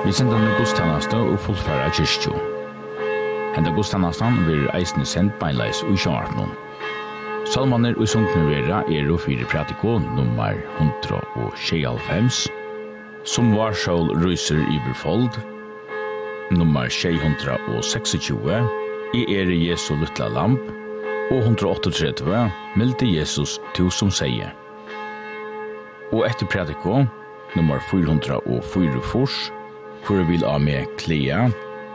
Vi sender en gudstjeneste og fullfører kyrkjo. Henda gudstjenesten vil eisende sendt beinleis og i kjønarten. Salmaner og sungner vera og fire pratiko nummer 196, som var sjål ryser i befold, nummer 626, I Jesu lytla lamp, og 138, milde Jesus to som sier. Og etter pratiko, nummer 404 fors, hvor vil ha med klea,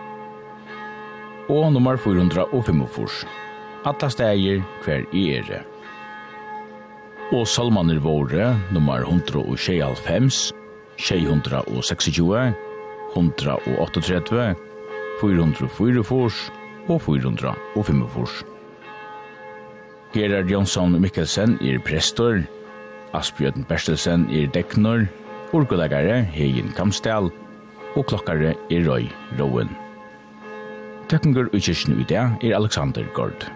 og nummer 405 fors, alle steder hver I Og salmaner våre, nummer 195, 626, 138, 404 fors og 405 fors. Gerard Jonsson Mikkelsen prestor, Asbjørn Berstelsen deknor, orgelegare Hegen Kamsdal, og klokkare Roy Rowan. Tøkkenger i kyrkjen i dag Alexander Gård.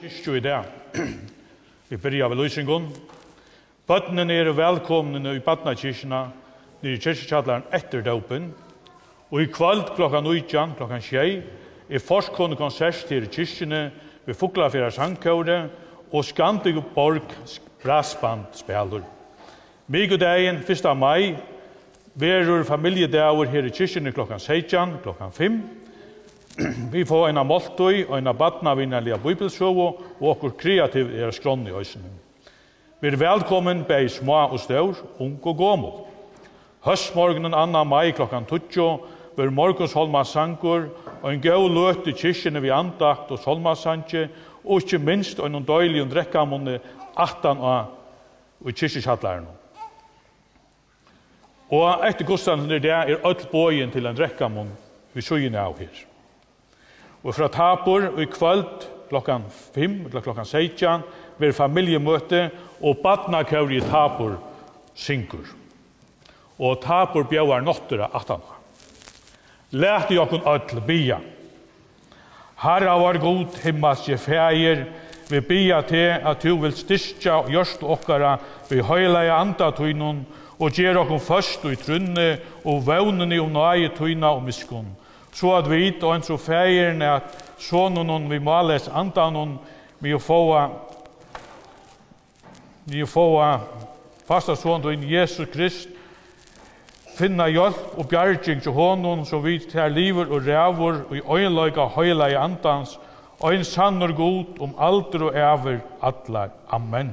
kyrkju i dag. Vi byrjar ved lysingon. Bøttene er velkomne i Badnakirkena, nere i kyrkjekjallaren etter dåpen. Og i kveld klokkan 19, klokkan 6, forskående konsert til kyrkjene ved Fuglafjæra sangkåre og Skandigborg brassband spiller. Migodagjen 1. mai verur familiedager her i kyrkjene klokkan 16, klokkan 5. Vi får en av måltøy og en av badnavinnelige bibelshow og okkur kreativ skronn i høysene. Vi er velkommen bei små og stor, ung og gommel. Høstmorgenen 2. mai klokkan 20 ver morgonsholma sangur og en gau løt i kyrkjene vi andakt og solmasange og ikke minst en døylig og drekkamunne 18 og i kyrkjekjallaren. Og etter gudstjenesten det er öll bøyen til en drekkamunn vi søgene av her. Og fra Tapur i kvöld klokkan 5 eller klokkan 16 vil familiemøte og badnakøyri i Tapur syngur. Og Tapur bjauar nottera 18. Lært i okkun öll bia. Herra var god himmelske fægir, vi bia til at du vil styrkja og gjørst okkara vi høyleie andatøynun og gjer okkun først i trunne og vevnene og nøye tøyna og miskun. Så at vi og en så fægirne at sånun vi males andanon vi få fasta sånun Jesus Krist finna hjelp og bjarging til honom, så vi tar liver og rævor og i øyenløyga høyla i andans, og en sannor god alder og æver atlar. Amen.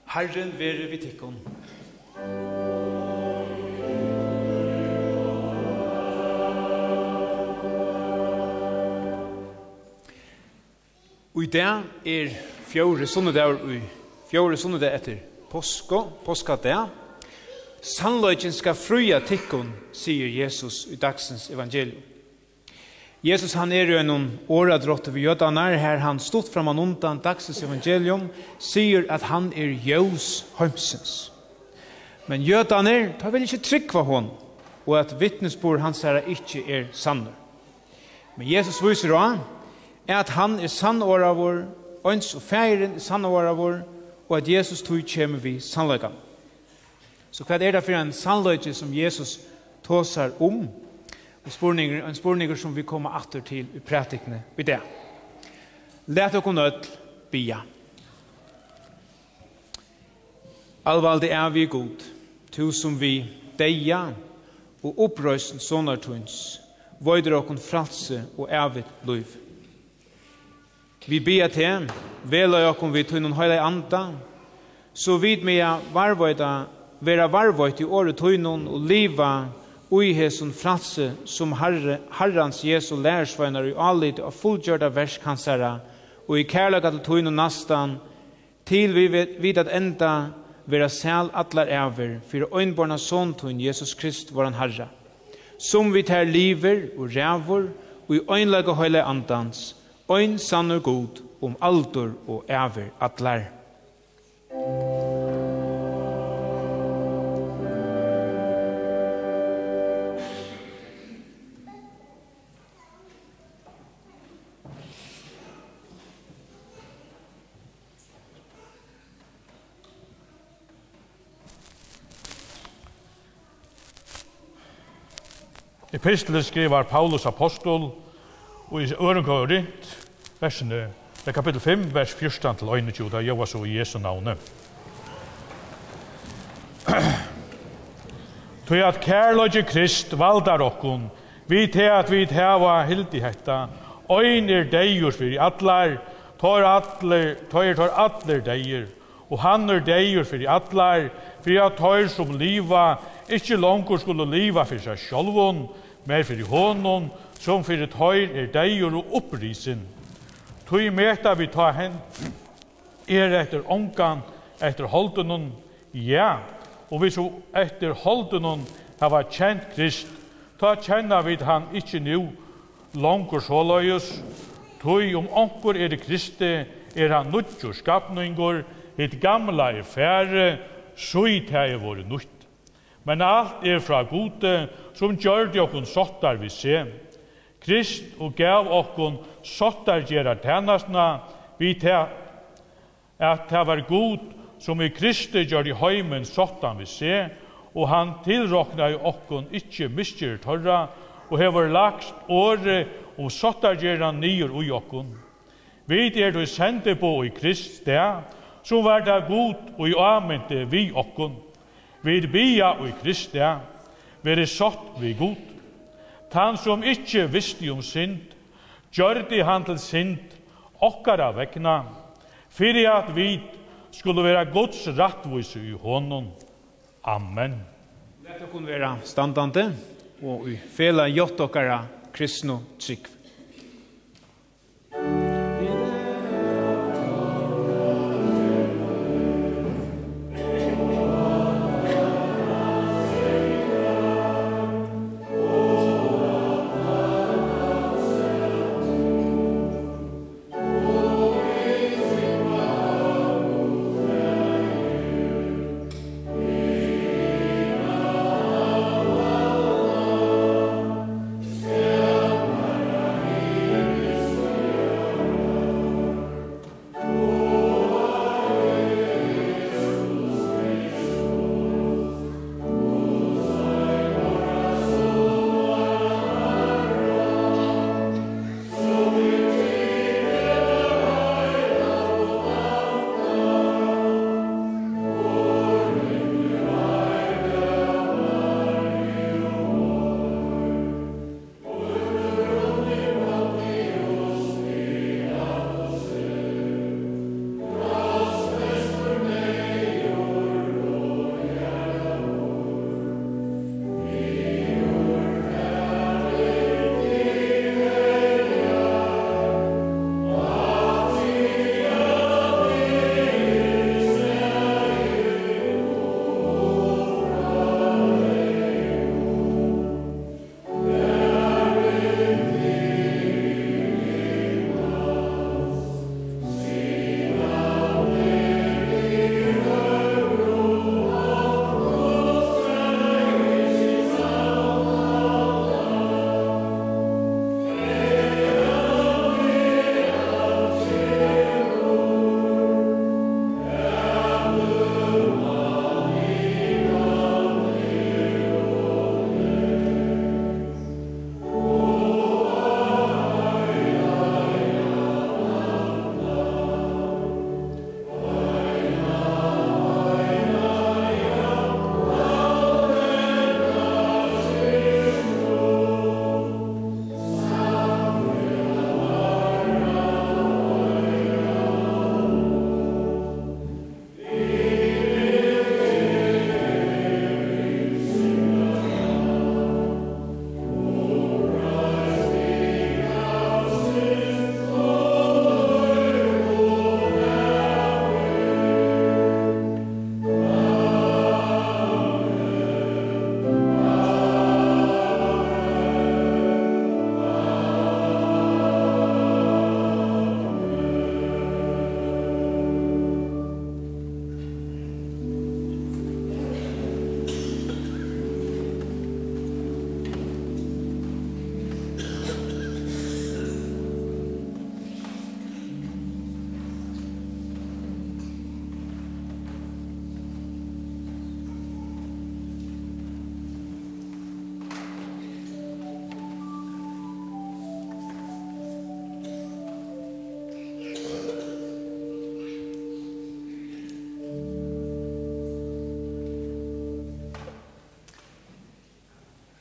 Herren være vid tikkun. Og i dag fjore sunnedag etter påskadag. Sannløgjen skal fruja tikkun, sier Jesus i dagsens evangelium. Jesus han jo en åradrotte ved jødanar, her han stått fram undan dagsens evangelium, sier at han ljus heimsens. Men jødanar tar vel ikke trygg for hon, og at vittnesbord hans ikke sanner. Men Jesus viser også at han sannåra vår, øns og feiren sannåra vår, og at Jesus tog kommer vi sannløygan. Så hva det for en sannløyge som Jesus tåsar om? En spurninger som vi kommer atter til i pratikene i det. Let dere nødt bia. Allvalde vi god, to som vi deia og opprøysen sonartuns, vøyder dere fralse og evigt liv. Vi bia til, vela dere vi tøynen høyla anda, så vid mea varvøyda, vera varvøyt i året tøynen og liva ui hesun fralse som Herrans Jesu lærersveinar i allit og fullgjørda versk hansara og i kærlaga til tøynen nastan til vi vid at enda vera sæl atlar ever for øynborna såntøyn Jesus Krist våran Herra som vi tar liver og rævor og i øynlaga høyla andans øyn sannur god aldur og ever atlar. Epistelen skriver Paulus apostol, og i Øren Korint, kapitel 5, vers 14-21, da jeg var så i Jesu navne. Tøy at kærløgje Krist valdar okkon, vi til at vi heva hildighetta, øyner deigur fyrir atlar, tar atler deigur, og han deigur fyrir atlar, fyrir at tar som liva, ikke langur skulle liva fyrir seg sjálvun, men fyrir honom, som fyrir tøyr deigur og opprisen. Tøy meta vi ta hen, etter ongan, etter holdenon, ja, og hvis etter holdenon hava kjent Krist, ta kjenna vid han ikke nu langur såløyus, tøy onkur Kristi, han nutjur skapningur, et gamla fære, suit våre nutt. Men alt fra gode, som gjør det okkon sottar vi se. Krist og gav okkon sottar gjerra tennastna, vi til at det var god, som i Kristi gjør i heimen sottan vi se, og han tilrokna i okkon ikkje misgjør torra, og hever lagst åre og sottar gjerra nyer ui okkon. Vi du sende på i Krist sted, som var det god og i amente vi okkon. Vi bia og i Krist sted, vere sott vi god. Han som ikkje visste om synd, gjørde han til synd, okkara vekna, fyrir at vi skulle være Guds rattvise i honom. Amen. Lett å kunne være standande, og i fela gjort okkara kristno trygg.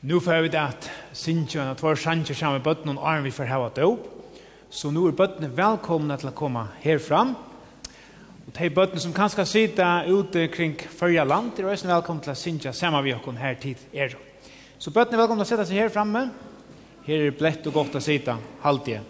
Nu får vi det at Sintja og tvær sanger sammen med bøtten og Arne vi får hava døp. Så nu bøttene velkomne til å komme herfram. Og de bøttene som kanskje sitter ute kring førja land, er også velkomne til å Sintja sammen med oss her tid Så bøttene er velkomne til å sette seg her framme. Her er blett og godt å sitte halvtid.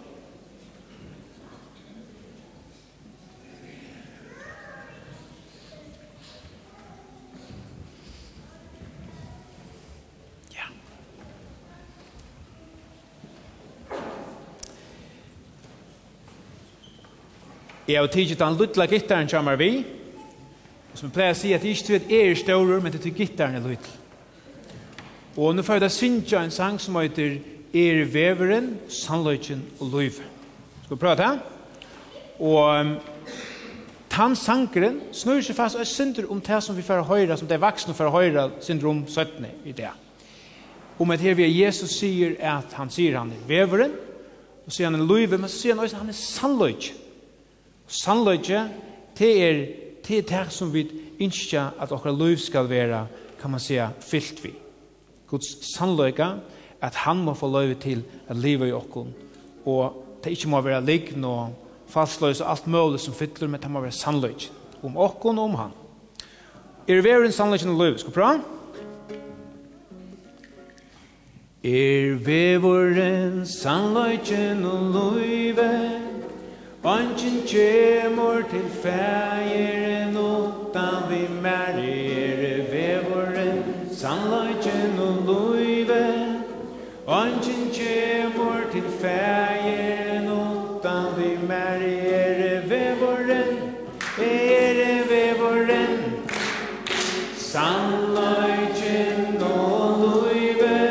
Jeg har tidligere den luttla gittaren kommer vi. Som jeg pleier å si at det ikke er større, men det er gittaren er luttla. Og nå får jeg da synge en sang som heter veveren, sannløyken og løyve. Skal vi prøve det? Og den sangeren snur seg fast og synder om det som vi får høre, som det er voksne får høre, synder om 17 i det. Om at her vi Jesus sier at han sier han er veveren, og sier han er løyve, men så sier han også at han er sannløyken. Sannløyke, det er det som vi ønsker at vårt liv skal være, kan man säga, fyllt vi. Guds sannløyke, at han må få lov til å leve i oss, og det ikke må være liggen og fastløs og alt mulig som fyller, men det må være sannløyke om oss og om han. Er vi en sannløyke og liv? Skal vi prøve? Vi en sannløyke og liv, Anken kjemur til fægeren utan vi merger veveren, sannløyken og løyve. Anken kjemur til fægeren utan vi merger veveren, sannløyken og løyve.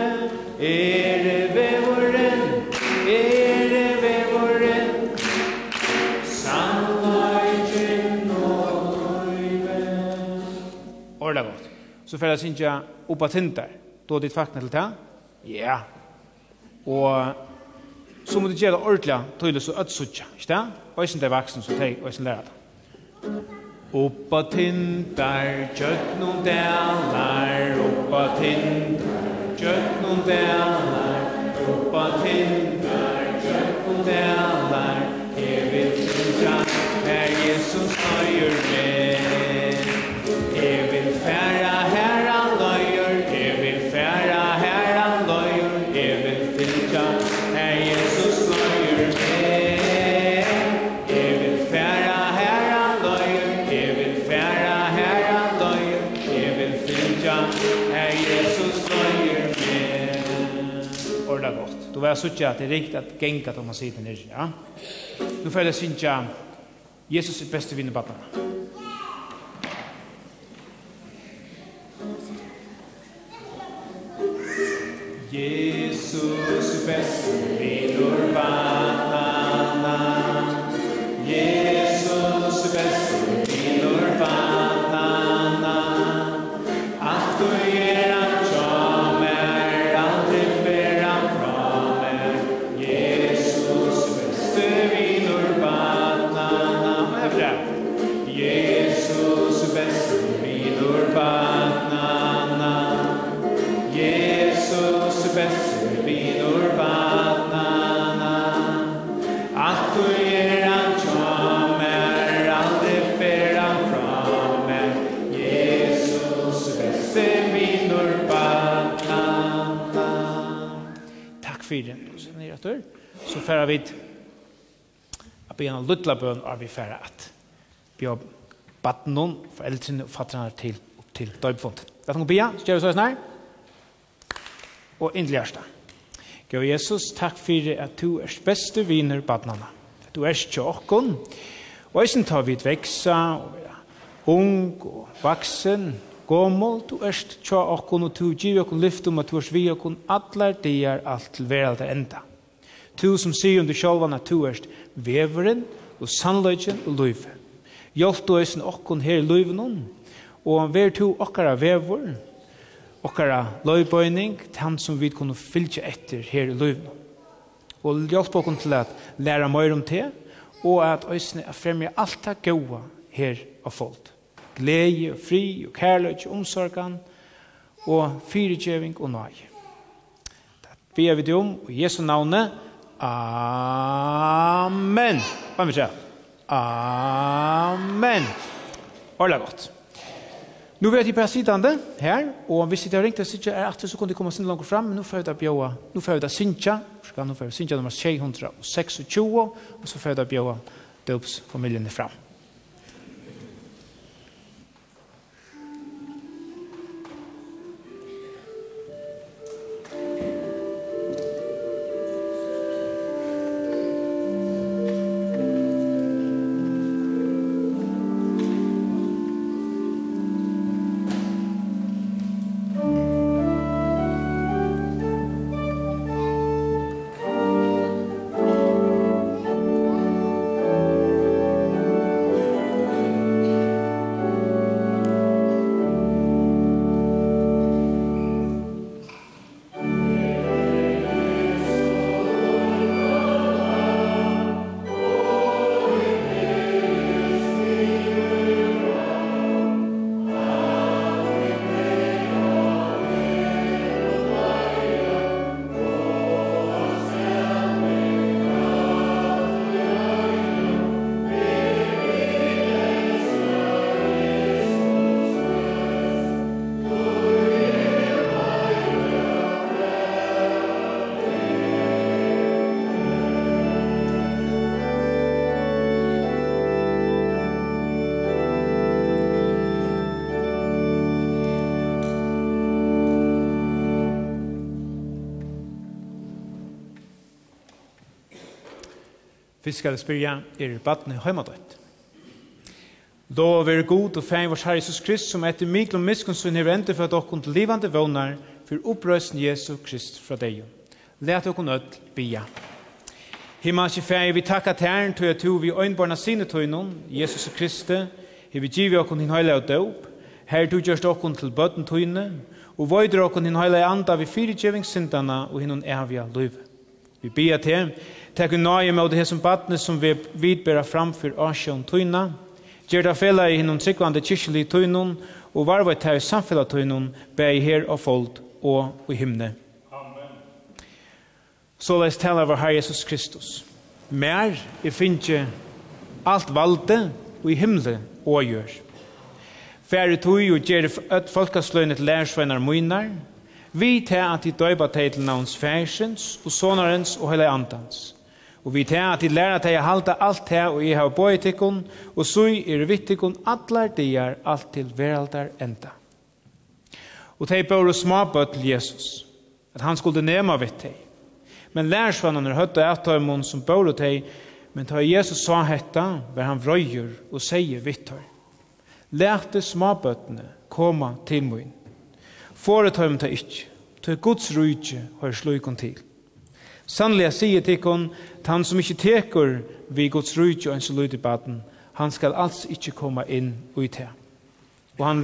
Ordet godt. Så får jeg synes jeg oppe tinter. Da er ditt fakten til det? Ja. Og så må du gjøre det ordentlig tydelig så ødsutja. Ikke det? Og ikke det er vaksen så teg, og ikke lærer det. Oppa tinter, kjøtt noen deler. Oppa tinter, kjøtt noen deler. Oppa tinter, kjøtt noen deler. Jeg vil tinta, her Jesus nøyer med. Jeg vil færa her han løyer, jeg vil færa her han løyer, jeg vil finka her Jesus løyer med. Jeg vil færa her han løyer, jeg vil færa her han løyer, jeg vil finka her Jesus løyer med. Ordet godt. Du vil ha at det er riktig at genga til man sier til nere, ja? Du får jeg synes Jesus er beste vinnerbattene. Jesus best vinur banana. Jesus best vinur banana. Att du han kommer aldrig fram från mig. Jesus best vinur banana. Men bra. Jesus best vinur banana. Jesus best vinur banana. Att du han kommer aldrig fram från mig. Jesus best vinur banana. Tack för det. Så färra vi att be en luttla bön av vi färra att vi har batt någon för äldre och fattarna till döpfont. Det kan gå bia, så gör vi så snart. Og innligste. Gå Jesus, takk for at du er beste viner badnana. Du er tjokken, og jeg tar vi veksa, og er ung og vaksen, gommel, du er tjokken, og du gir okken lyft om at du er vi okken atler, det er alt til veralt enda. Du som sier under sjølvan at du er veveren, og sannløyken og løyve. Hjelp du er okken her i løyven, og vær du okkara veveren, okkara løybøyning til han som vi kunne fylke etter her i løyven. Og hjelp oss til at lære mer om det, og at øysene er fremje alt det gode her av folk. Glede og fri og kærlighet og omsorgen og fyrirgjøving og nøye. ber vi det om i Jesu navne. Amen. Hva vil vi si? Amen. Ordentlig godt. Nu vil jeg bare sittande her, og hvis jeg har ringt og sitter etter, så kunne de komme sin langt fram, men nu får jeg da bjøa, nu får jeg da Sintja, nu får jeg Sintja nummer 626, og så får jeg da bjøa døpsfamilien fram. Vi skal spørre badne heimadøtt. Lov være god og fein vår Herre Jesus Krist, som etter mikl og miskunnsvinn er ente for at dere til livande vånar for opprøsten Jesu Krist fra deg. Let dere nødt bia. Himmelske fein, vi takkar til Herren til at vi øynbarna sine tøynon, Jesus Kristi, vi givet dere din heilige og døp, her du gjørst dere til bøtten tøyne, og vøyder dere din heilige anda vi fyrirgjøvingssyndana og hinnon evige liv. Vi ber til, takk nøye med det som badne som vi vidbæra framfor Asjon tøyna, gjør det fela i hinnom sikvande kyrkjelig tøynon, og varvet her samfella tøynon, bei her og folk og i himne. Amen. Så les tala vår Herre Jesus Kristus. Mer I finnje alt valde og i himle og gjør. Færre tøy og gjør et folkasløynet lærsvennar munar, vi tar at de døyba teg til navns færsens og sonarens og hele andans. Og vi tar at de lærer teg å halda alt her og I har bøy tikkun, og så vittikkun atlar dier alt til veraldar enda. Og teg bør småbøtt til Jesus, at han skulle nema vitt teg. Men lærsvannan høtta avtøymon som bør teg, men ta Jesus sa hetta, var han vrøyer og sier vitt teg. Lærte småbøttene koma til mun. Foretøym ta ikkje, ta Guds rujtje har sløykon til. Sannelig sier tikkun, han som ikkje tekur vi Guds rujtje og en så lyd I baden, han skal alls ikkje komma inn ut her. Og han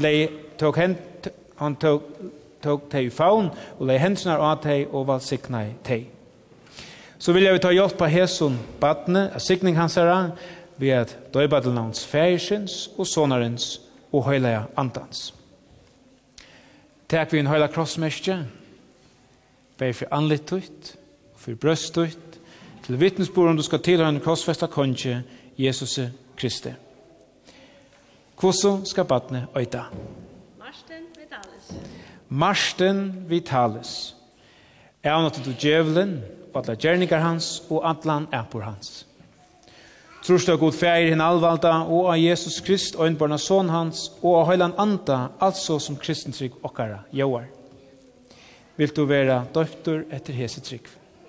tok teg I faun, og lei hensnar av teg og valsikna teg. Så vil jeg ta hjelp av heson badne, av sikning hans herra, ved at døybadelnavns færsens og sonarens og høyleia andans. Takk vi en høyla krossmestje, bei for anlitt tøyt, for brøst tøyt, til vittnesbord om du skal tilhøre en krossfesta konge, Jesus Kristi. Hvordan skal badne øyda? Marsten Vitalis. Marsten Vitalis. Er han til djevelen, og alle gjerninger hans, og atlan epor hans. Trorst av god feir hinn alvalda, og av Jesus Krist, og innbarna son hans, og av høylan anda, altså som kristentrygg okkara, jauar. Vil du være døptur etter hese trygg?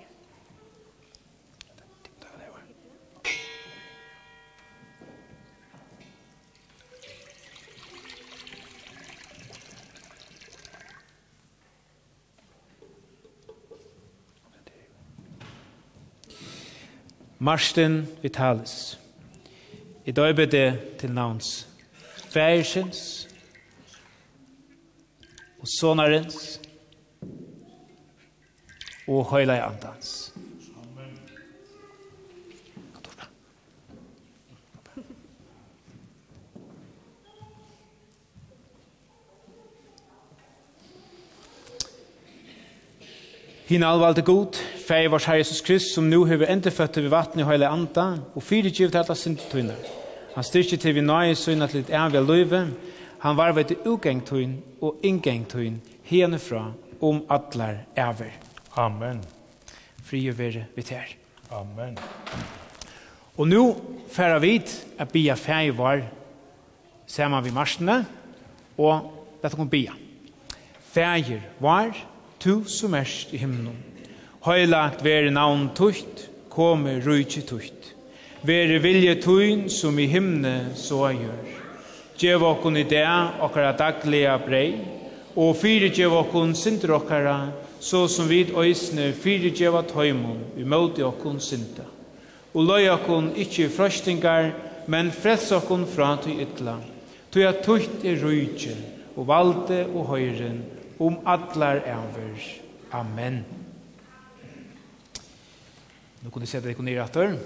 Marsten Vitalis. I døybe det til navns færsens og sonarens og høyla andans. Amen. Hina allvalde god, fei vars Herre Jesus Krist, som nu hever endeføtte ved vatten i høyla anda, og fyrirgivet til alla syndetøyner. Han styrkje til vi nøye søgna til et evig løyve, han var ved ugengtøyn og ingengtøyn, hene fra atlar ever. Amen. Fri og være vidt her. Amen. Og nu færa vid at bia fei var, saman vi marsene, og dette kom bia. Feir var, tu som erst i himmelen. Høylagt vere navn tutt, komme rujtje tutt. Vere vilje tuin som i himne så gjør. Gjev okkon i det okkara dagliga brei, og fyre gjev okkon synder okkara, så som vid øysne fyre gjev at høymon, vi møte okkon synda. Og løy okkon ikkje frøstingar, men frels okkon fra til ytla. Tui at tutt rujtje, og valde og høyren, atlar ever. Amen. Nå kunne sette deg ned etter.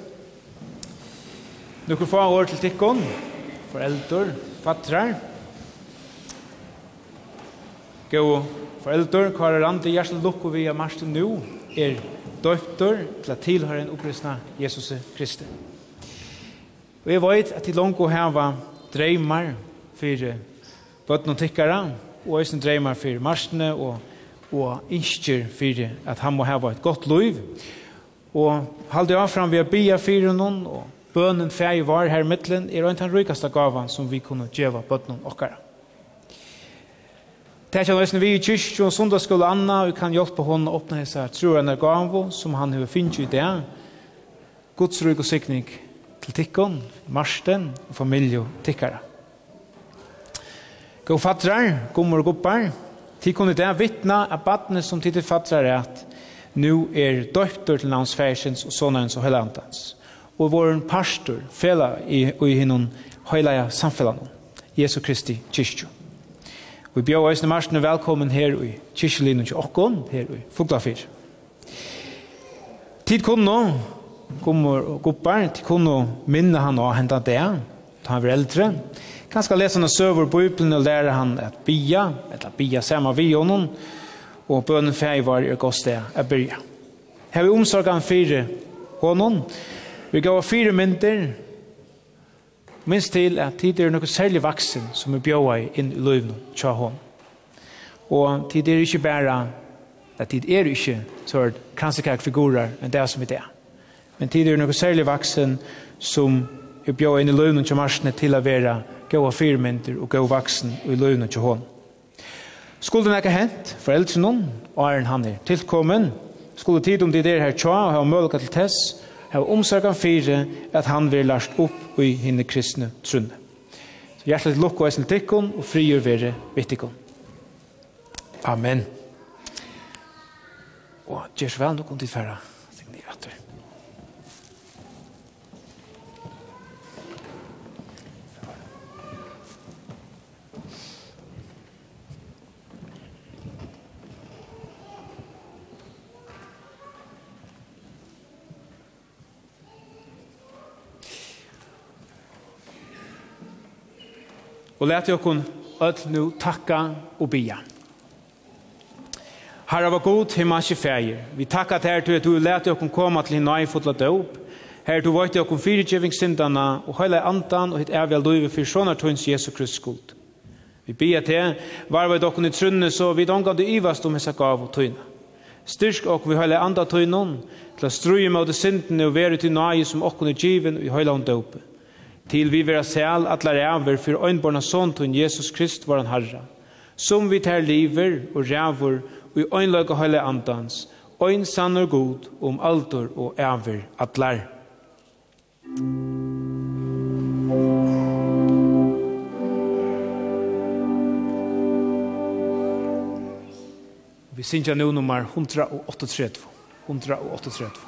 Nå kunne få år til tikkon, foreldre, fattrar. Gå foreldre, Kara Randi, hjertelig lukko vi av marsten nå, døpter til at tilhører en opprystna Jesus Kristi. Og jeg vet at de langt å hava dreymar for bøtten og tikkara, og jeg dreymar for marstene og innskjer for at han må hava et godt liv. Og halde jeg fram ved å bia for noen, og bønnen fei var her i middelen, en den rikaste gavan som vi kunne gjeva bøtten okkara. Det er ikke vi i kyrkje og sundagsskole Anna, og vi kan hjelpe henne å åpne disse troende gaver som han har finnet i det. Guds rygg og sikning til tikkene, marsten og familie og tikkere. Gå fattrar, gommer og goppar, tikkene det vittna av badene som tidlig fattrar at nu døpter til navns færsens og sånnerens og høylandans. Og vår pastor, fela i hinnom høyleia samfellene, Jesu Kristi kyrkje. Vi bjør oss når marsene velkommen her i kyrkjelinen til okkon, her i Fuglafyr. Tid kunne gommer og goppar, tid kunne minne han og hente det, da han var eldre. Kanskje lese han og søver Bibelen og lære han at bia, eller bia sammen vi og noen, og bønnen fei var i godt sted å byrja. Her vi omsorgen 4 hånden. Vi gav 4 mynter, minst til at tid noe særlig vaksen som bjøy inn i løyven tja hånd. Og tid ikke bare at tid ikke så kransekakfigurer enn det som det. Men tid noe særlig vaksen som bjøy inn i løyven tja marsene til å være gav 4 mynter og gav vaksen i løyven tja hånd. Skulle det ikke hent foreldre noen, og han tilkommen, skulle tid om de her tja og ha mulighet til tess, har omsorgen 4 at han vil last opp i henne kristne trunne. Så hjertelig lukk og eisen tikkun og frigjør være vittikun. Amen. Og gjør så vel nok om til færre. Og let jeg kun ødel nu takka og bia. Herre var god, himmelske feir. Vi takka til her til at du let jeg kun komme til henne i fotla døp. Her du vet jeg kun fyrirgjevingssyndana og høyla andan og hitt evig løyve for sånne tøyns Jesu Krist skuld. Vi bia til, var vi dokken i trunne så vi donga du ivast om hessa gav og tøyna. Styrk og vi høyla anda tøynon til å struje med det syndene og være til nøye som okken er given i høyla om døpe. Til vi vera sel atlar ever for øynborna sånn til Jesus Krist våran Herre, som vi tar liver og rævor og i øynløyga høyla andans, øyn sann og god om alder og ever atlar. Vi synger nå nummer 138. 138.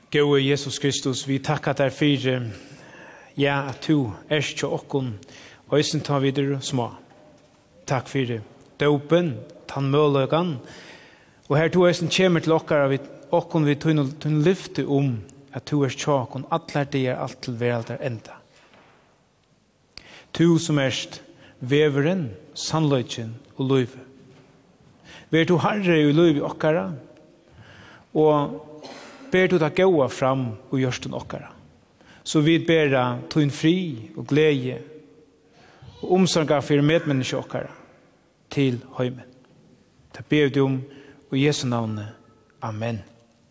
Gode Jesus Kristus, vi takkar deg for at du til okkon, og isen tar videre små. Takk for døpen, tannmøløgan, og her to isen kommer til okkon vi tunn lyfte at du tjåkon, atler det alt til veraldar enda. Tu som veveren, sannløgjen og løyve. Ver du harre i løyve okkara, og ber du da gåa fram og gjørsten okkara. Så vi ber tun fri og glede og omsorga for medmenneske okkara til høymen. Det ber du og Jesu navnet. Amen.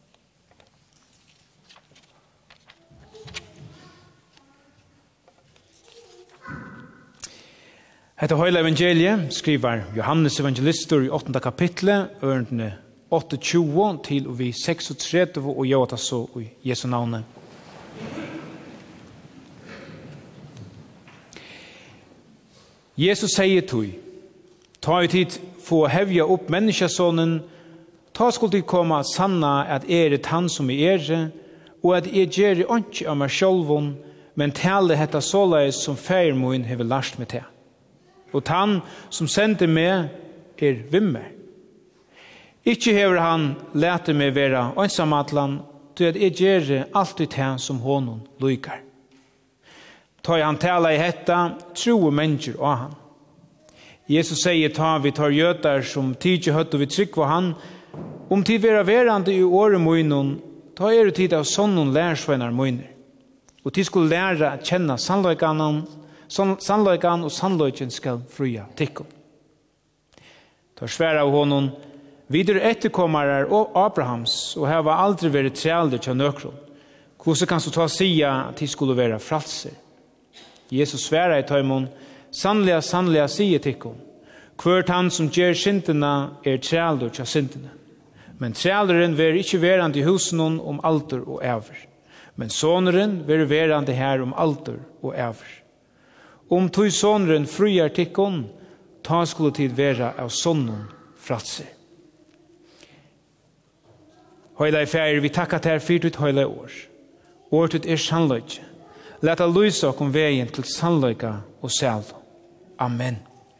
Hetta høyla evangeliet skriver Johannes evangelistor i 8. kapitlet, ørendene 28 til og vi 36 og gjør det så i Jesu navnet. Jesus sier tog, ta i tid få hevja opp menneskesonen, ta skulle de komme sanna at han som og at gjør ikke av meg sjølven, men tale hetta såleis som feir min hever lært meg til. Og han som sendte meg vimmer. Ikke hever han lete meg være ensamatlan, til at jeg gjør alltid det som honom lykar. Ta han tala i hetta, tro mennesker av han. Jesus sier ta vi tar gjøtar som tidsi høtt og vi trykk han, tid vera verande i åre møynon, ta tid av sånnon lærsvennar møyner. Og tid skulle lære at kjenne sannløykan og sannløyken skal fria tikkum. Ta sværa av honom, videre etterkommere og Abrahams, og her var aldri vært trælder til nøkron. Hvordan kan du ta sia at de skulle være fralser? Jesus sværa i tøymon, sannlega sier tikkum, hvert han som gjør syndene trælder til syndene. Men træleren ver ikke verande i husen om alder og æver, men soneren ver verande her om alder og æver. Tog soneren friar tikkum, ta skulle tid være av sonnen fralser. Høyla i færi, vi takkar til for ditt høyla år. Året sannløyke. Leta lysa okkom veien til sannløyka og selv. Amen.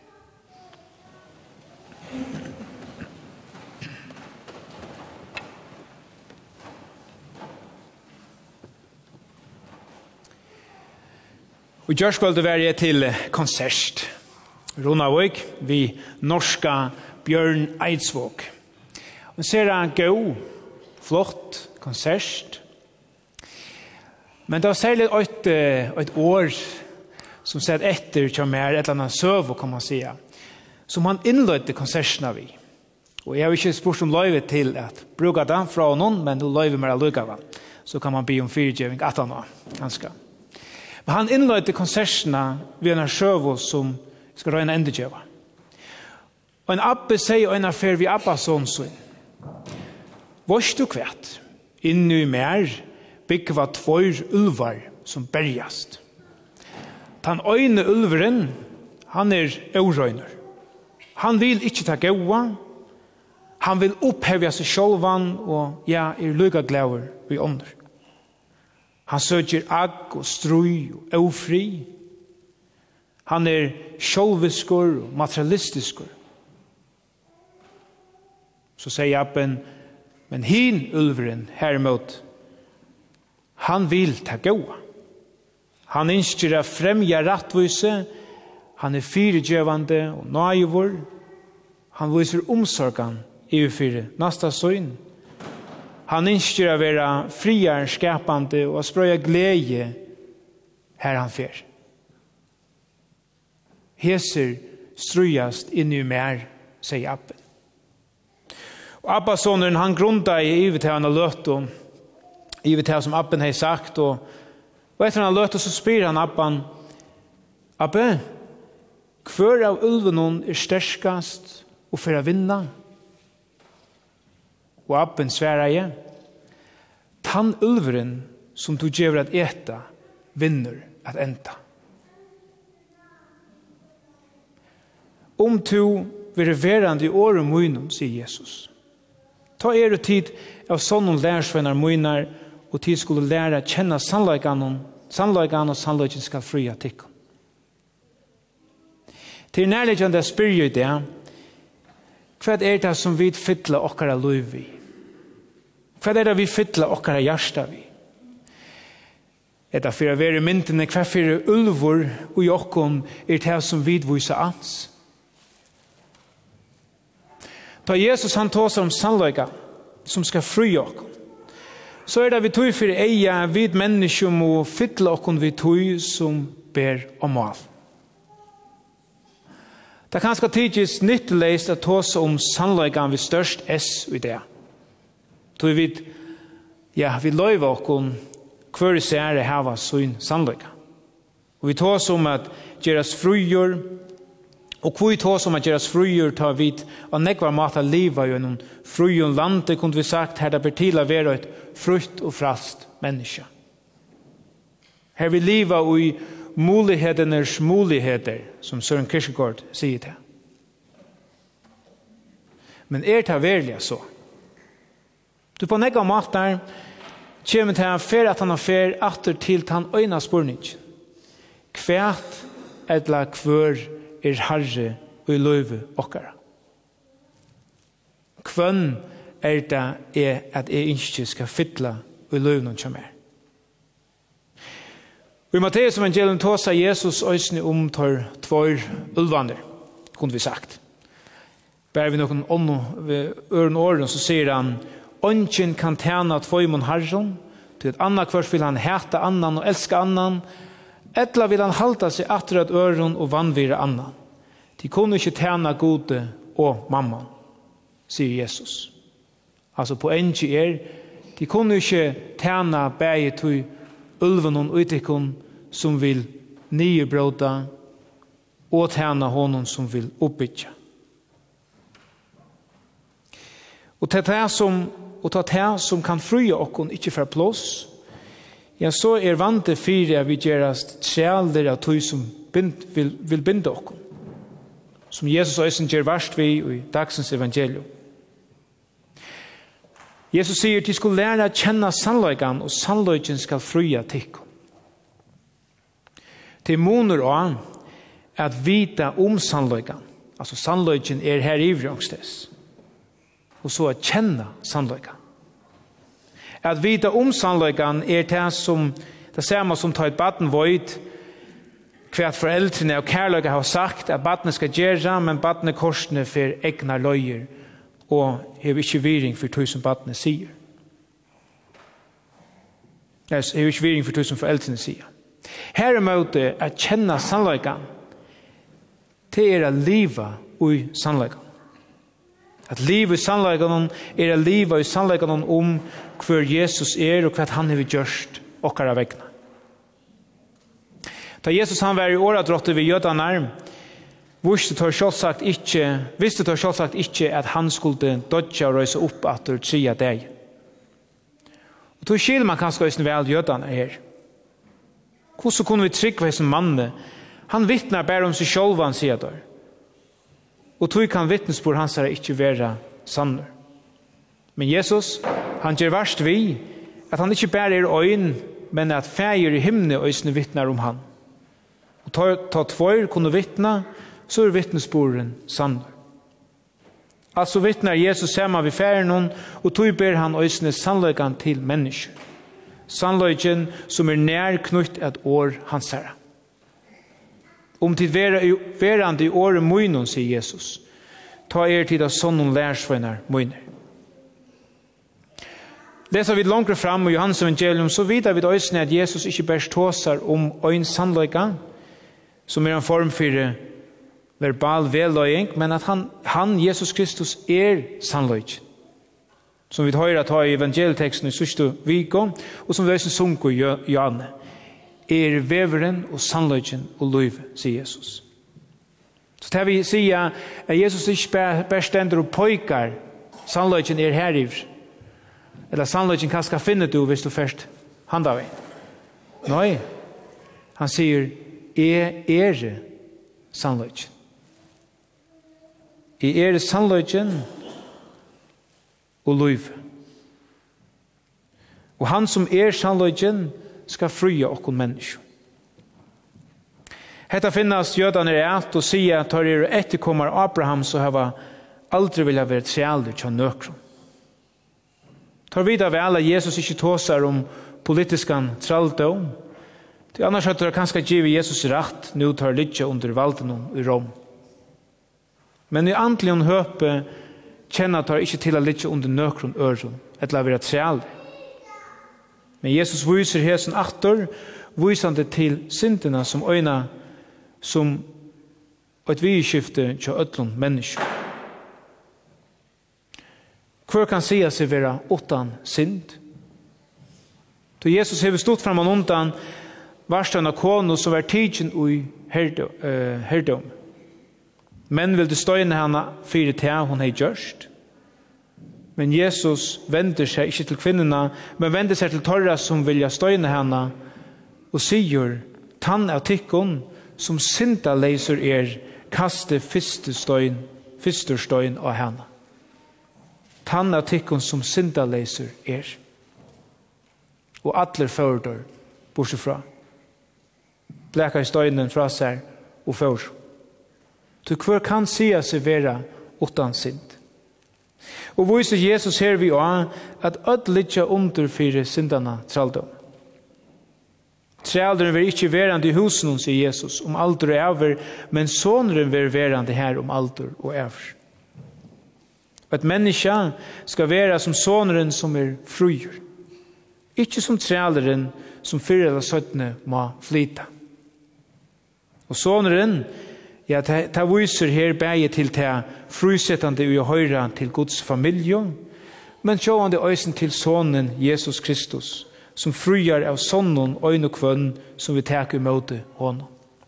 Og gjørskvalde var jeg til konsert. Ronavøk, vi norska Bjørn Eidsvåg. Og ser han gå, flott konsert. Men det var særlig et år som sett etter som et eller annet søv, kan man si, som han innløyde konsertene vi. Og jeg har ikke spurt om løyve til at bruke det fra noen, men du løyve mer lukket. Så kan man be om fyrtjøving at han var ganske. Men han innløyde konsertene ved en søv som skal røyne endekjøve. Og en abbe sier en affær vi abba sånn sånn. Vårs du kvært, innu i mer, byggva 2 ulvar som bergast. Den øyne ulveren, han eurøyner. Han vil ikke ta gåa, han vil opphevja seg sjálvan, og lykka glæver vi ånder. Han søker agg og strøy og ofri. Han sjálviskur og materialistiskur. Så sier Abben, men hin ulveren hermot, han vil ta gåa. Han ønsker å fremja rattvise, han fyrirgjøvande og nøyvor, han viser omsorgan i fyre nasta søgn. Han ønsker å være friar skapande og sprøya glede her han fer. Heser strøyast inni mer, sier Abben. Og Abba-sonen, han grunda i ivet til han har løtt, og ivet til som Abben har sagt, og etter han har løtt, så spyr han Abban, Abbe, hver av ulvenon sterskast og for å vinna? Og Abben sværa igjen, tann ulveren som du gjør at eta, vinner at enda. Du vil verande i året munnen, sier Jesus. Ta tid av sånne lærsvenner munnar og tid skulle lære kjenne sannløygan og sannløygan skal fria tikkum. Til nærliggende spyrir jeg det, hva det som vi fytler okkara liv i? Hva det vi fytler okkara hjärsta vi? Det for å være myndene hva for ulvor og jokken det som vi viser ans. Da Jesus han tåser om sannløyga som skal fri okken, så det vi tog for eia vid mennesker må fytle okken vi tog som ber om mål. Det kan skal tidvis nytteløst at tåse om sannløygan vi størst S i det. Tog vi løyver okken hver især hava sin sannløyga. Og vi tåse om at gjeras frugjør, og hvor vi tåse om at gjeras frugjør tar vi og nekvar mata liva i en frugjør landet, kunne vi sagt her det ber til å være et frukt og frast menneske. Her vi liva i muligheternes muligheter, som Søren Kierkegaard sier til. Men det verlig så? Du på nekka matar kommer til affær at han affær atter til tan øyna spurning. Kvært edla kvør herre og i løyve okkara. Kvønn det at jeg ikke skal fytla og i løyve noen kommer. Og i Matteus evangelium tåsa Jesus øysene tar tvær ulvander, kunne vi sagt. Bare vi noen øren åren, så sier han, «Ongen kan tjene tvøymon herren, til et annet kvart vil han hete annan og elske annan, etla vil han halta seg atter at øren og vannvire annan. De kunne ikke tjene gode og mamma», sier Jesus. Altså poenget de kunne ikke tjene bæge til ulven og utikon som vil nyebråda og tjene honom som vil oppbytja. Og ta det som kan fria okkon ikke fra plås, så vante fire vi gjerast træler av tog som vil binde okkon. Som Jesus også gjør verst vi i dagsens evangelium. Jesus sier de skulle lære å kjenne sannløygan, og sannløygan skal fria tikkum. Til moner og at vita om sannløygan, altså sannløygan her i vrangstess, og så at kjenne sannløygan. At vita om sannløygan det samme som tar et baden void, hva foreldrene og kærløyga har sagt at badene skal gjøre, men badene korsene for egna løyer, og hever ikke viring for tusen badene sier. Hever ikke viring for tusen foreldrene sier. Her er måte at kjenne sannløygan til å liva i sannløygan. At liva i sannløygan å liva i sannløygan om hver Jesus og hva han har gjort okkara vegna. Da Jesus han var i åradrottet ved jødene, visste tar selvsagt ikke at han skulle dodja og røyse opp etter 3 dager. Og tog skil man kanskje også vel jødene her. Hvordan kunne vi trygge hva som manne? Han vittnar bare om seg selv, han sier der. Og tog kan vittnesbord hans er ikke være sanner. Men Jesus, han gjør verst vi, at han ikke bare øyn, men at feir i himne øysene vittnar om han. Og ta tvær kunne vittna, så vittnesboren sann. Altså vittnar Jesus sammen ved færen, og tog ber han øysene sannløygan til mennesker. Sannløygan som nær knytt et år hans herre. Om til verande i året møynon, sier Jesus, ta tid av sånne lærsvenner møyner. Leser vi langt fram i Johannes evangelium, så vidar vi øysene at Jesus ikke bare tåsar om øyn sannløygan, som en form for verbal velløying, men at han, Jesus Kristus, sannløyg. Som vi hører ta i evangelieteksten i sørste viko, og som vi også sunker i Janne. Veveren og sannløygen og løyve, sier Jesus. Så det vi sier at Jesus ikke bare stender og pøykar sannløygen heriver, eller sannløygen hva skal finne du hvis du først handa vi. Nei, han sier sannløygen. Sannløygen og løyve. Og han som sannløgjen skal fria okkon mennesker. Hetta finnast jødane at og sier at tar etterkommer Abraham så hava aldri vilja vært trealder til nøkron. Tar vidare vel at Jesus ikke tåsar om politiskan tralldom. Til annars hadde det kanskje givet Jesus rett nå tar litt under valden i Rom. Men i andligen høpe kjenner tar ikke til å litt under nøkron øron, eller være trealder. Men Jesus viser hesen aktor, visande til syndene som øyna som et vidskifte til ødlund mennesker. Hvor kan sige seg være utan synd? Så Jesus har stått fram og undan varsten av konu som var tidsen i herdom. Men vil det støyne henne fire til hun har gjørst. Men Jesus vender seg ikke til kvinnerne, men vender seg til torra som vilja støyne henne og sier, tann av tikkun som synda leiser kaste fyrste støyn av henne. Tann av tikkun som synda leiser Og atler førder bortsett fra. Blekar støynen fra seg og før. Så hver kan sia seg vera utan synd. Og viser Jesus her vi også at ødelig under fire syndene traldom. Tralderen vil ikke verande i husen, sier Jesus, om alder og over, men sonren vil verande her om alder og over. Et menneske skal være som sonren som fruer. Ikke som tralderen som 4 eller 17 må flyta. Og sonren, ja, det viser her bæge til det frusettande i høyre til Guds familie, men sjående øysen til sonen Jesus Kristus, som fruer av sonnen øyn og kvønn som vi tar imot honom.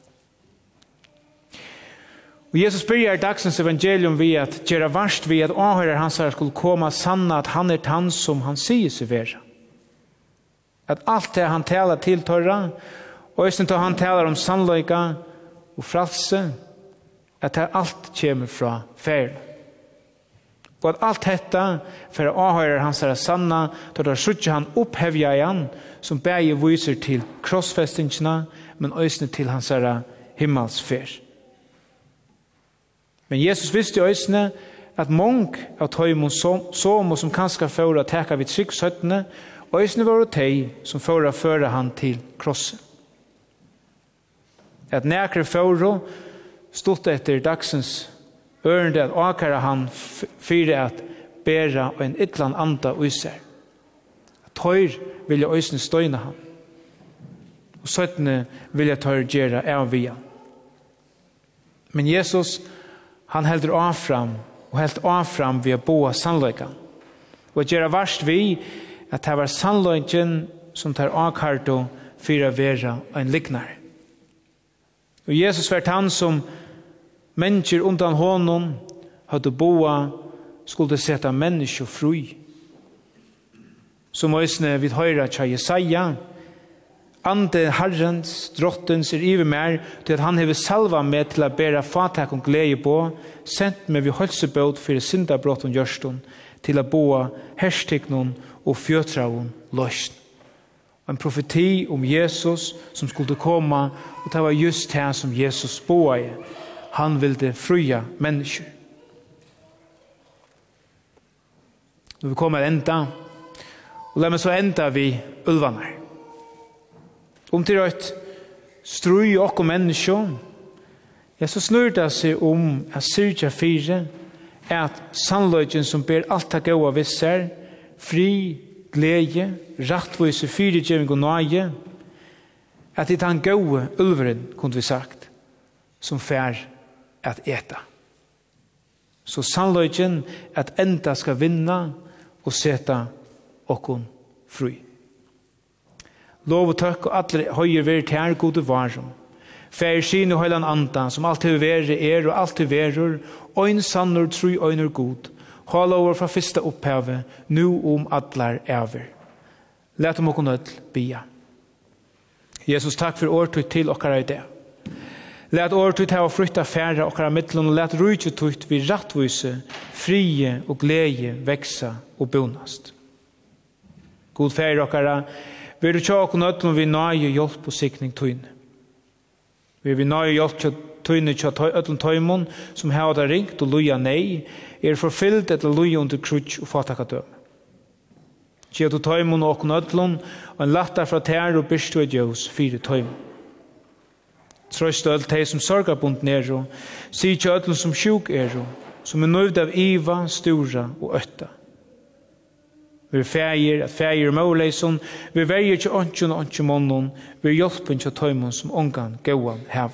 Og Jesus byrjar dagsens evangelium ved at gjøre varst ved at avhører hans her skulle komme sanna at han tann som han sier seg være. At alt det han taler til torra, og øysen til han taler om sannløyga og fralse, at det alt kommer fra færen. Og at alt dette, for å avhøre hans er sanna, da da skjøtter han opphevja igjen, som begge viser til krossfestingsene, men øsne til hans er himmelsfær. Men Jesus visste øsne at mång av tøymon som kanskje fører å teka vid tryggsøttene, øsne var det teg som fører å føre han til krosset. At nækre fører stått etter dagsens ørende at akara han fyre at bæra og en ytland anda uiser. At tøyr vilja øysene støyne han. Og søttene vilja tøyr gjøre av via. Men Jesus, han heldur avfram og helt avfram via boa sannløykan. Og gjøre varst vi at det var sannløyken som tar akkarto fyra vera og en liknar. Og Jesus vært han som mennesker undan honom hadde boa skulle sette mennesker fri. Som øysene vid høyra tja Jesaja, ande Herrens, drottens iver mer til at han hever salva med til å bæra fatak og glede på, sendt med vid hølsebød for syndabrott og gjørstun til å boa herstignon og fjøtravun løsn. En profeti om Jesus som skulle komme, og det var just det som Jesus boa i. Han ville fria mennesker. Nå vi kommer enda, og la meg så enda vi ulvanar. Om til et strøy og mennesker, ja, så snur det seg om at syrja 4 er at sannløgjen som ber alt det gode visser, fri, glede, rettvise, fyregjøring og nøye, at det er den gode ulveren, kunne vi sagt, som fær at eta. Så sannløgjen at enda skal vinna og seta okkon fri. Lov og takk og alle høyer ver til her gode varum. Fær sin og høylan anda, som alltid være og alltid verur, øyn sannur, tru øynur god. Hala over fra fyrsta opphavet, nu allar over. Let om okkon ødel bia. Jesus, takk for årtøy til okkara i det. Let årtøy til å flytta færre okkara mittlun, og let rujtøyt vi rattvise, frie og glede veksa og bonast. God fær okkara, vi tjåkon ötlun vi nøye hjelp og sikning tøyne. Vi nøye hjelp til tøyne til ötlun tøymon som har det ringt og luja nei, forfyllt etter luja under krutsk og fatakadøm. Tjeo til tøymon og okkon ötlun, og en lattar fra tær og byrstu et jøs, 4 tøymon. Trøst øll teg som sorgabund nero, sier til ötlun som sjuk som nøyvd av iva, stura og øtta. Vi fægir, at fægir mauleison, vi veier til åndsjon og åndsjon månån, vi hjelpen til tøymon som ångan gåan heva.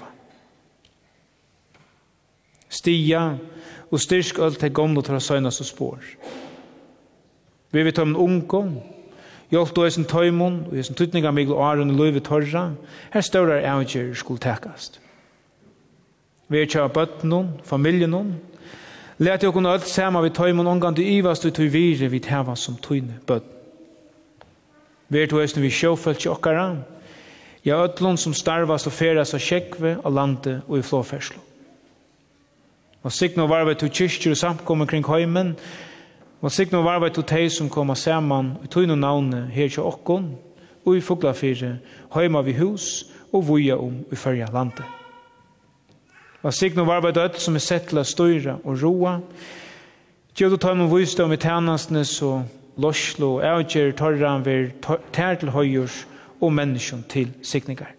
Stia og styrsk øll til gomno til å søgnas og spår. Vi vil tøymon ungon, hjelp og eisen tøymon, og eisen tutninga migl og aron og løyve torra, her staurar avgjer skulle tekast. Vi tja bøtnon, familjenon, let jeg kunne alt sama vi tøymon ongan du ivast og tøy vire vi teva som tøyne bøtt. Vi tog eisen vi sjåfelt til okkara, ja ötlun som starvas og feras av sjekve, av landet og i flåferslo. Og signa varve til kyrkjer og samkommer kring heimen, og signa varve til teg som koma saman i tøyne navne her til okkon, og i fuglafire, heima vi hus og vuja i fyrja landet. Og signa varve til som settla støyra og roa, gjør du tar med visdom i tjenestnes og loslo og avgjer torran ver tær til høyjurs og menneskjon til signingar.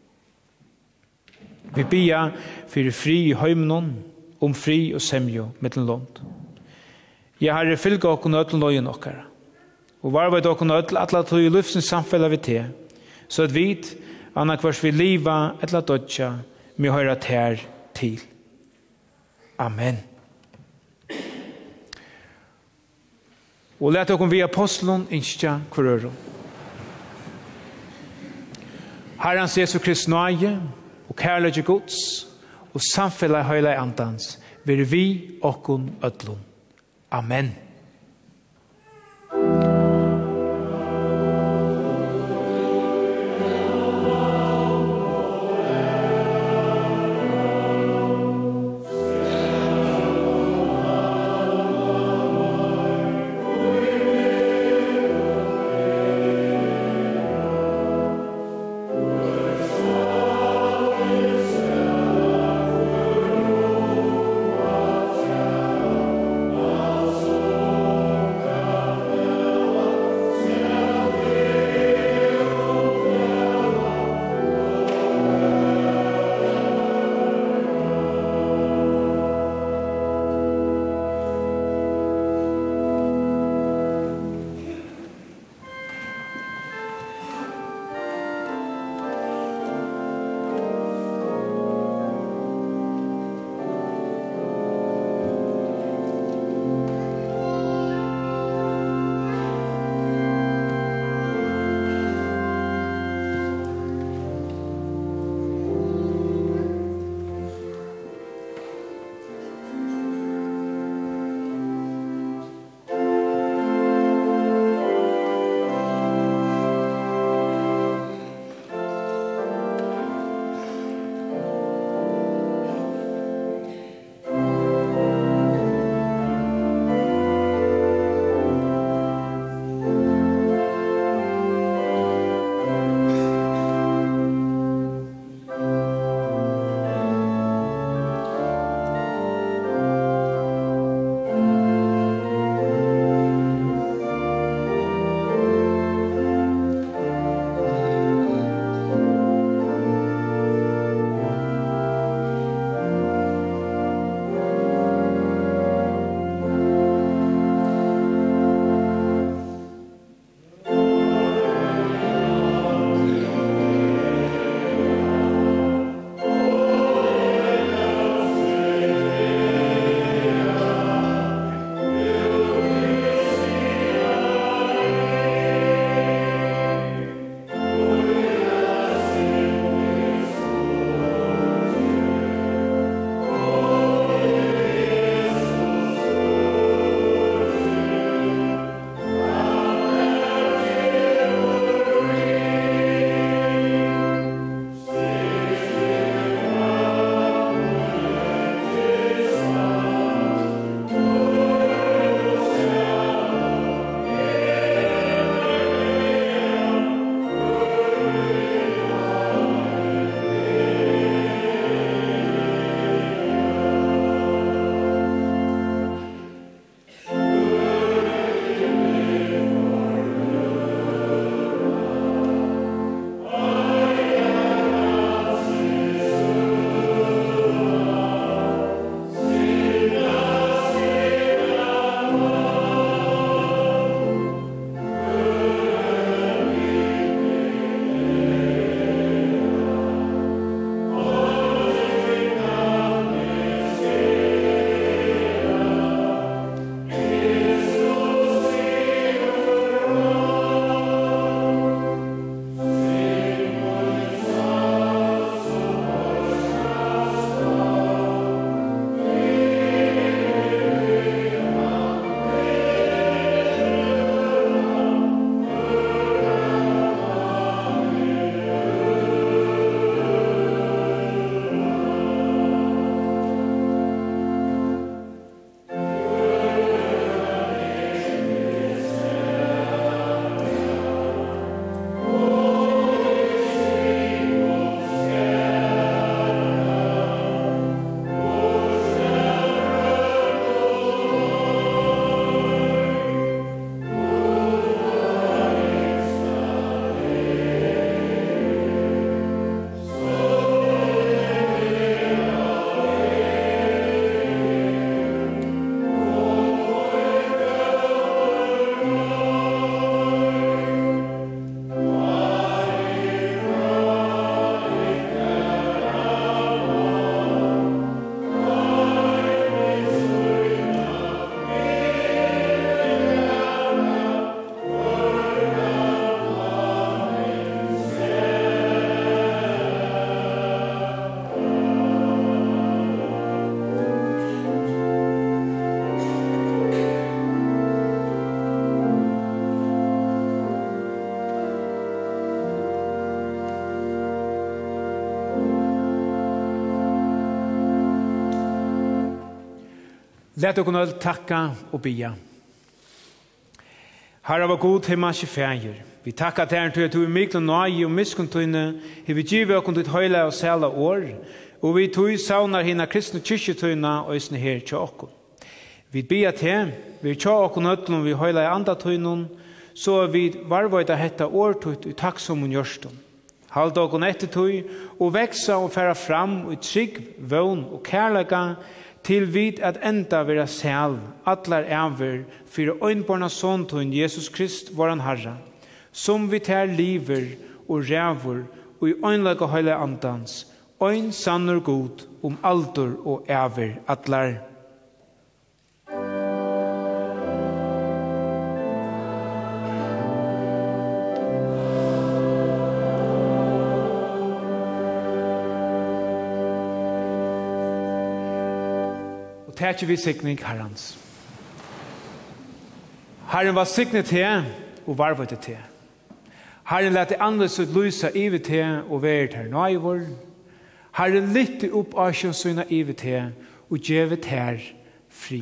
Vi bia fyrir fri i heimnon, fri og semjo mittel lånd. Jeg har fylga okkon ötlun løyen okkara, og varvet okkon ötl atla tog i lufsens samfella vi te, så at vi, anna kvars vi liva etla dodja, mi høyra tær til. Amen. Og let okkon vi apostlen innskja kurøro. Herrans Jesu Kristi nøye, og kærløgje Guds, og samfella høyla andans, vir vi okkon ötlun. Amen. Oh Lät okkur öll takka og bia. Herre var god himmelske fægir. Vi takkar til til at du er mikla nøye og miskuntøyne, vi givet okkur ditt høyla og sæla år, og vi tog saunar hina kristne kyrkjetøyna og isne her til okkur. Vi bia til, vi tja okkur nøtlun vi høyla i andatøynun, så vi varvøyda hetta årtøyt i takksomun gjørstun. Halda okkur ettertøy og veksa og færa fram i trygg, vøvn og kærlega, til vid at enda vera sæl, atlar æver, fyrir øynborna såntun Jesus Krist, våran Herre, som vi tar liver og rævur og i øynlega høyla andans, øyn sannur god aldur og æver atlar. Tætje vi sikning Herrens. Herren var siknet til og varvet til. Herren lette annerledes ut lysa ivi til og vært her nøyvor. Herren lytte opp av sjøsøyna ivi til og gjevet her fri.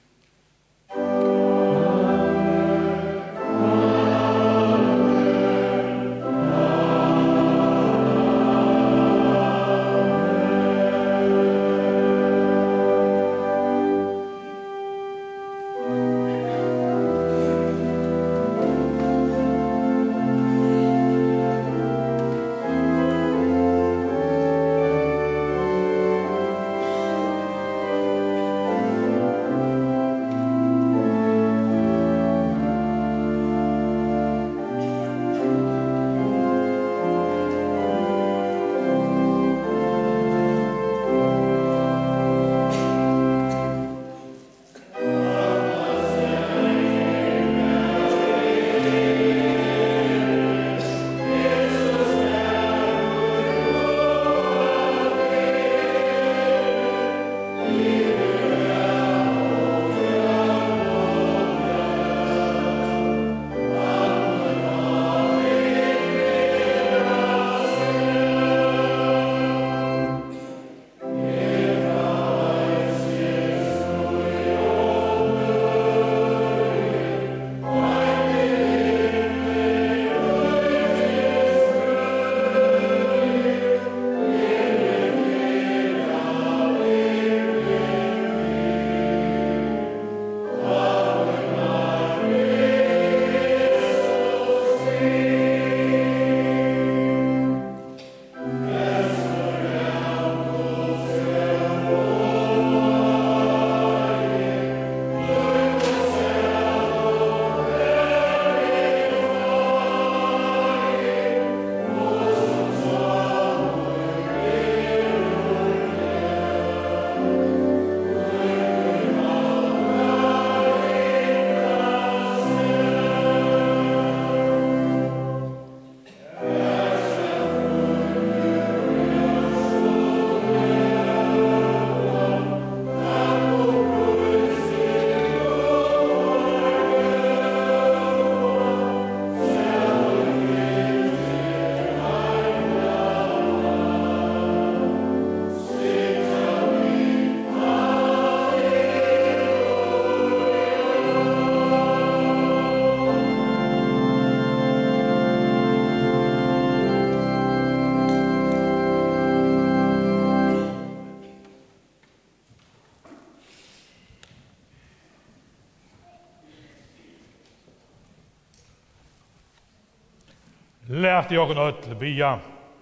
Lært jeg åkken øtl bia.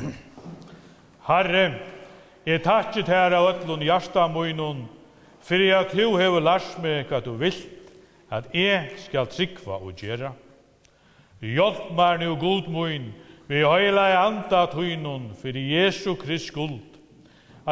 Herre, jeg takkit her av øtlun hjärsta munnen, for at du hever lars meg hva du vilt, at jeg skal tryggva og gjera. Hjelp meg nu god munn, vi høyla i anda tøynun, for Jesu Krist skuld, at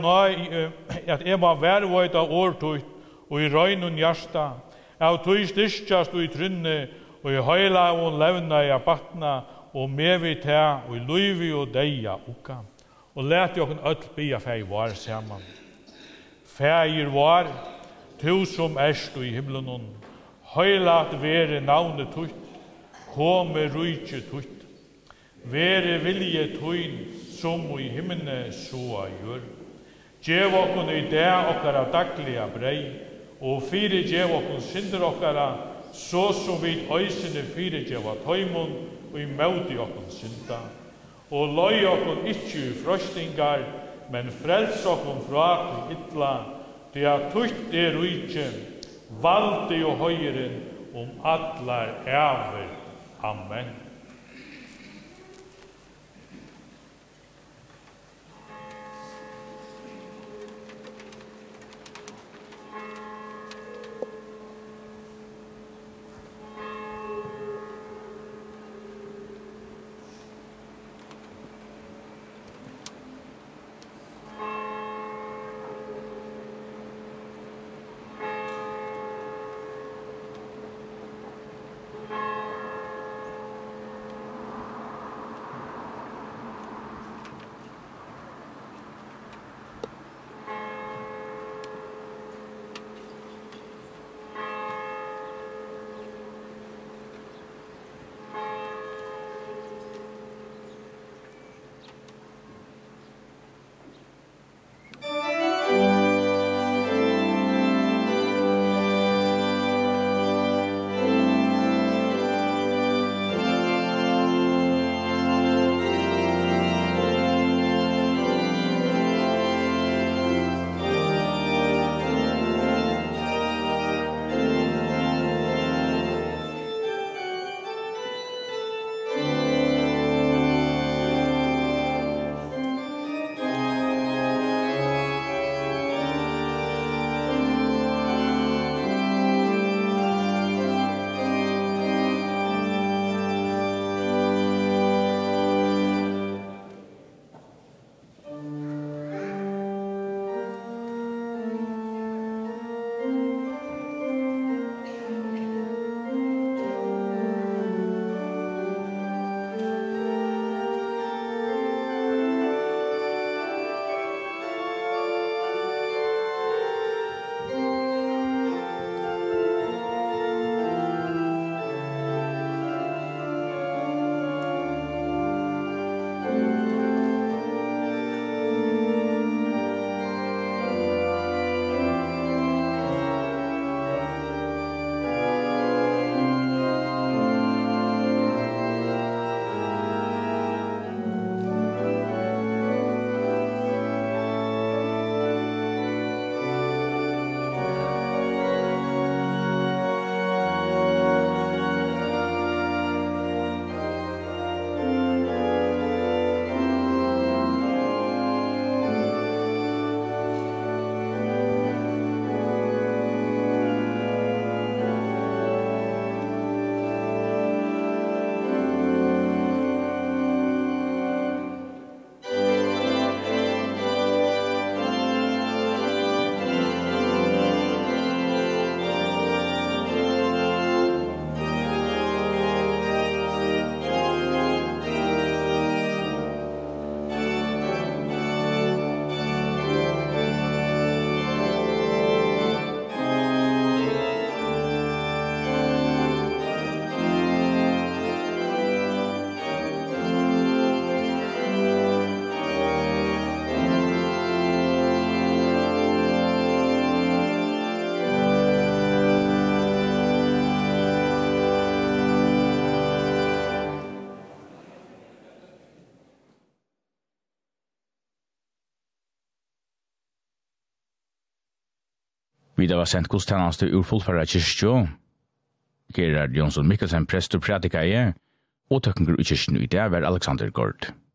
jeg må vervøyt av årtøyt, og i røynun hjärsta, av tøy styrkjast og i trynne, og i høyla og levna i abatna, og med vi ta, og i løyvi og deia uka. Og let jokken øtl bia fei var saman. Feir var, tu som erst i himlenon, høylat vere navnet tutt, kome rujtje tutt, vere vilje tuin, som i himmene soa gjør. Gjev okkon i det okkara daglige brei, og fyrirgjev okkur synder okkara, så som vi øysene fyrirgjeva tøymon og i møte okkur synda. Og løy okkur ikkje i frøstingar, men frels okkur fra til ytla, det tutt rujtje, valde og høyren atlar æver. Amen. Vidare var sendt gudstjeneste ur fullfærra kyrkjå. Gerard Jonsson Mikkelsen, prest og predikaie, og tøkninger i kyrkjen i det var Alexander Gård.